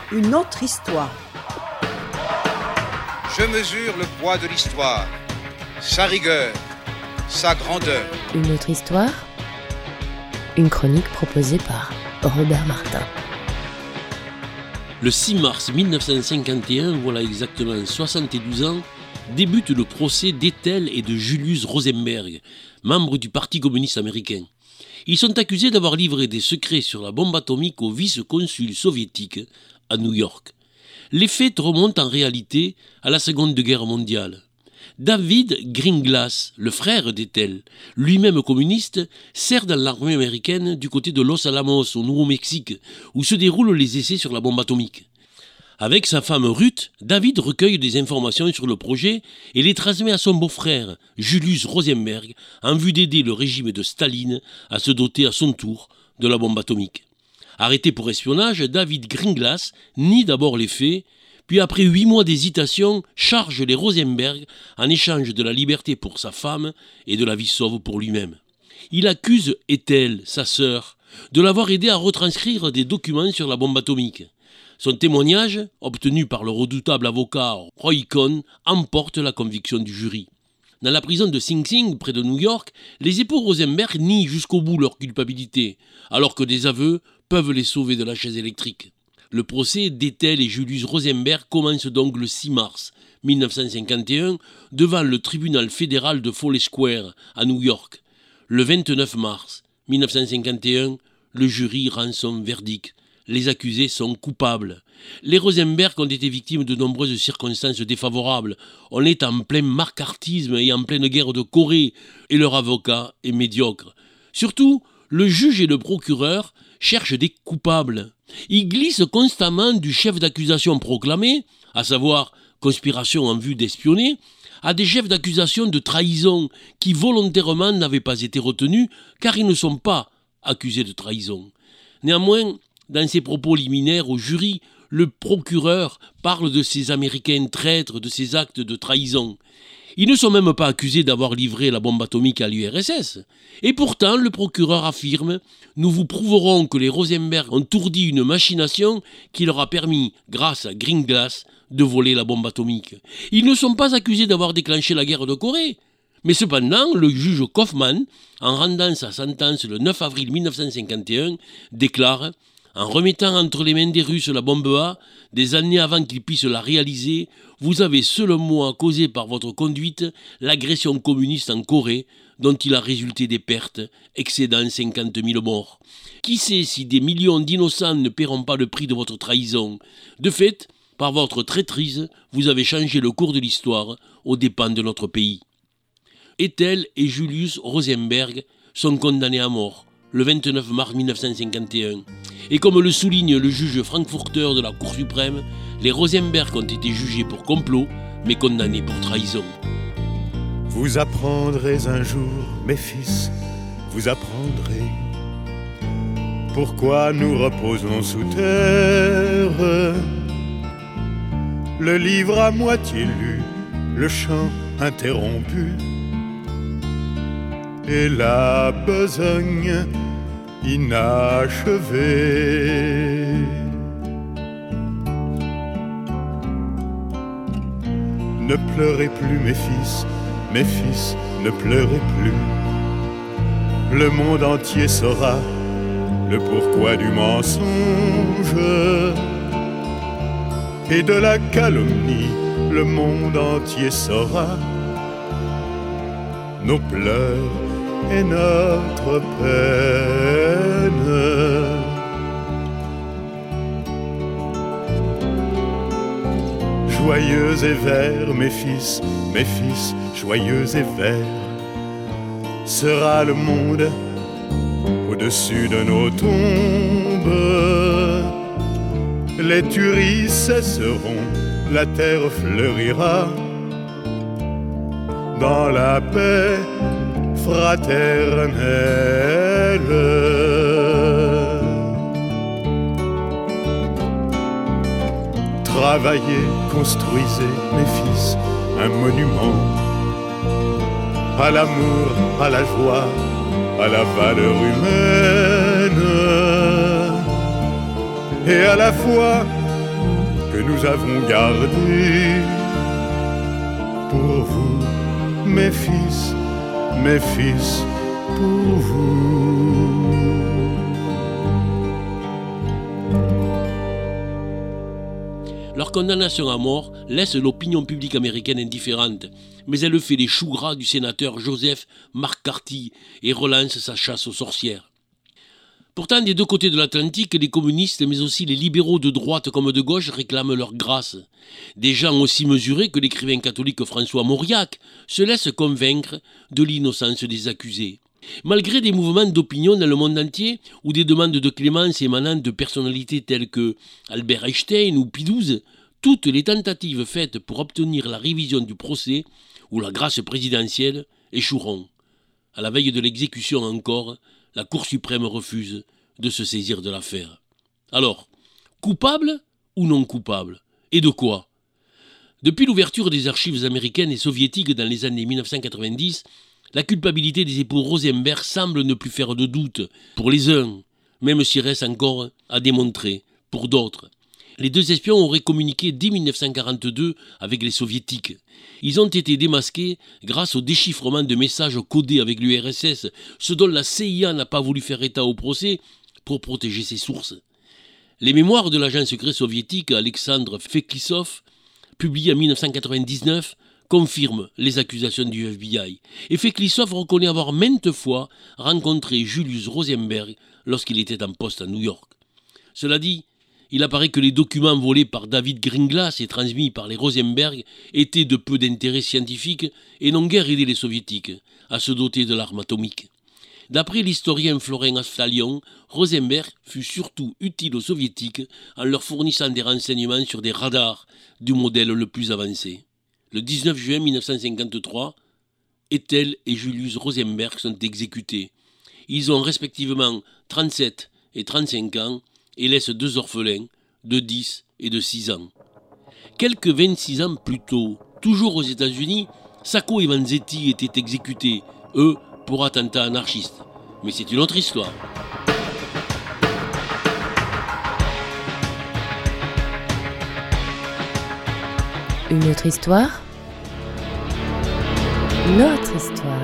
une autre histoire. Je mesure le poids de l'histoire, sa rigueur, sa grandeur. Une autre histoire, une chronique proposée par Robert Martin. Le 6 mars 1951, voilà exactement 72 ans, débute le procès d'Ethel et de Julius Rosenberg, membres du Parti communiste américain. Ils sont accusés d'avoir livré des secrets sur la bombe atomique au vice-consul soviétique à New York. Les faits remontent en réalité à la Seconde Guerre mondiale. David Greenglass, le frère d'Ethel, lui-même communiste, sert dans l'armée américaine du côté de Los Alamos, au Nouveau-Mexique, où se déroulent les essais sur la bombe atomique. Avec sa femme Ruth, David recueille des informations sur le projet et les transmet à son beau-frère, Julius Rosenberg, en vue d'aider le régime de Staline à se doter à son tour de la bombe atomique. Arrêté pour espionnage, David Greenglass nie d'abord les faits, puis après 8 mois d'hésitation, charge les Rosenberg en échange de la liberté pour sa femme et de la vie sauve pour lui-même. Il accuse Ethel, sa sœur, de l'avoir aidé à retranscrire des documents sur la bombe atomique. Son témoignage, obtenu par le redoutable avocat Roy Cohn, emporte la conviction du jury. Dans la prison de Sing Sing, près de New York, les époux Rosenberg nient jusqu'au bout leur culpabilité, alors que des aveux peuvent les sauver de la chaise électrique. Le procès d'Ethel et Julius Rosenberg commence donc le 6 mars 1951 devant le tribunal fédéral de Foley Square à New York. Le 29 mars 1951, le jury rend son verdict. Les accusés sont coupables. Les Rosenberg ont été victimes de nombreuses circonstances défavorables. On est en plein macartisme et en pleine guerre de Corée, et leur avocat est médiocre. Surtout, le juge et le procureur cherchent des coupables. Ils glissent constamment du chef d'accusation proclamé, à savoir conspiration en vue d'espionner, à des chefs d'accusation de trahison qui volontairement n'avaient pas été retenus car ils ne sont pas accusés de trahison. Néanmoins, dans ses propos liminaires au jury, le procureur parle de ces Américains traîtres, de ces actes de trahison. Ils ne sont même pas accusés d'avoir livré la bombe atomique à l'URSS. Et pourtant, le procureur affirme « Nous vous prouverons que les Rosenberg ont ourdi une machination qui leur a permis, grâce à Greenglass, de voler la bombe atomique. » Ils ne sont pas accusés d'avoir déclenché la guerre de Corée. Mais cependant, le juge Kaufman, en rendant sa sentence le 9 avril 1951, déclare « En remettant entre les mains des Russes la bombe A, des années avant qu'ils puissent la réaliser, vous avez seulement causé par votre conduite l'agression communiste en Corée, dont il a résulté des pertes excédant 50 000 morts. Qui sait si des millions d'innocents ne paieront pas le prix de votre trahison? De fait, par votre traîtrise, vous avez changé le cours de l'histoire aux dépens de notre pays. » Ethel et Julius Rosenberg sont condamnés à mort le 29 mars 1951. Et comme le souligne le juge frankfurter de la Cour suprême, les Rosenberg ont été jugés pour complot, mais condamnés pour trahison. Vous apprendrez un jour, mes fils, vous apprendrez pourquoi nous reposons sous terre. Le livre à moitié lu, le chant interrompu, et la besogne inachevée. Ne pleurez plus, mes fils, ne pleurez plus. Le monde entier saura le pourquoi du mensonge et de la calomnie. Le monde entier saura nos pleurs et notre peine. Joyeux et verts, mes fils, joyeux et verts, sera le monde au-dessus de nos tombes. Les tueries cesseront, la terre fleurira dans la paix fraternelle. Travaillez, construisez, mes fils, un monument à l'amour, à la joie, à la valeur humaine, et à la foi nous avons gardé pour vous, mes fils, pour vous. Leur condamnation à mort laisse l'opinion publique américaine indifférente, mais elle fait les choux gras du sénateur Joseph McCarthy et relance sa chasse aux sorcières. Pourtant, des deux côtés de l'Atlantique, les communistes, mais aussi les libéraux de droite comme de gauche réclament leur grâce. Des gens aussi mesurés que l'écrivain catholique François Mauriac se laissent convaincre de l'innocence des accusés. Malgré des mouvements d'opinion dans le monde entier ou des demandes de clémence émanant de personnalités telles que Albert Einstein ou Pie XII, toutes les tentatives faites pour obtenir la révision du procès ou la grâce présidentielle échoueront. À la veille de l'exécution encore, la Cour suprême refuse de se saisir de l'affaire. Alors, coupable ou non coupable? Et de quoi? Depuis l'ouverture des archives américaines et soviétiques dans les années 1990, la culpabilité des époux Rosenberg semble ne plus faire de doute pour les uns, même s'il reste encore à démontrer pour d'autres. Les deux espions auraient communiqué dès 1942 avec les soviétiques. Ils ont été démasqués grâce au déchiffrement de messages codés avec l'URSS, ce dont la CIA n'a pas voulu faire état au procès pour protéger ses sources. Les mémoires de l'agent secret soviétique Alexandre Feklisov, publiées en 1999, confirment les accusations du FBI. Et Feklisov reconnaît avoir maintes fois rencontré Julius Rosenberg lorsqu'il était en poste à New York. Cela dit, il apparaît que les documents volés par David Greenglass et transmis par les Rosenberg étaient de peu d'intérêt scientifique et n'ont guère aidé les soviétiques à se doter de l'arme atomique. D'après l'historien Florin Astalion, Rosenberg fut surtout utile aux soviétiques en leur fournissant des renseignements sur des radars du modèle le plus avancé. Le 19 juin 1953, Ethel et Julius Rosenberg sont exécutés. Ils ont respectivement 37 et 35 ans et laissent deux orphelins de 10 et de 6 ans. Quelques 26 ans plus tôt, toujours aux États-Unis, Sacco et Vanzetti étaient exécutés, eux, pour attentat anarchiste. Mais c'est une autre histoire. Une autre histoire? Notre histoire.